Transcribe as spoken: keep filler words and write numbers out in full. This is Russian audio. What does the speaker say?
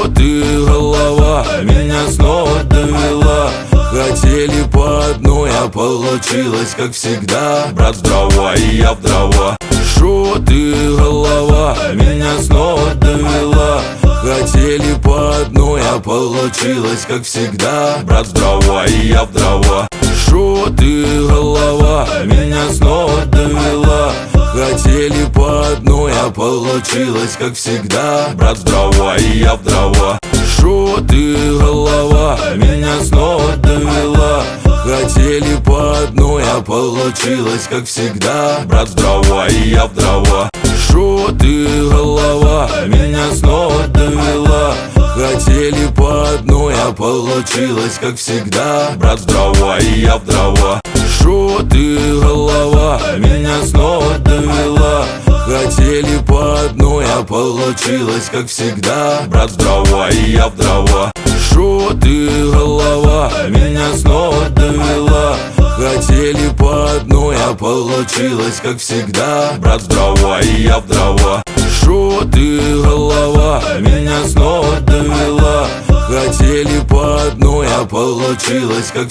Шо ты, голова, меня снова довела? Хотели по одной, а получилось как всегда. Брат в дрова и я в дрова. Шо ты, голова, меня снова довела? Хотели по одной, а получилось как всегда. Брат в дрова и я в дрова. Шо ты, голова, меня снова довела? Хотели по одной, а получилось как всегда. Брат в дрова и я в дрова. Шо ты, голова, меня снова довела? Хотели по одной, а получилось как всегда. Брат в дрова и я в дрова. Шо ты, голова, меня снова довела? Хотели по одной, а получилось как всегда. Брат в дрова и я в дрова. Шо ты, голова, меня снова довела? Хотели по одной, а получилось как всегда. Брат в дрова и я в дрова. Шо ты, голова, меня снова довела? Хотели по одной, а получилось как всегда. Брат в дрова и я в дрова. Шо ты, голова, меня снова довела? Хотели по одной, а получилось как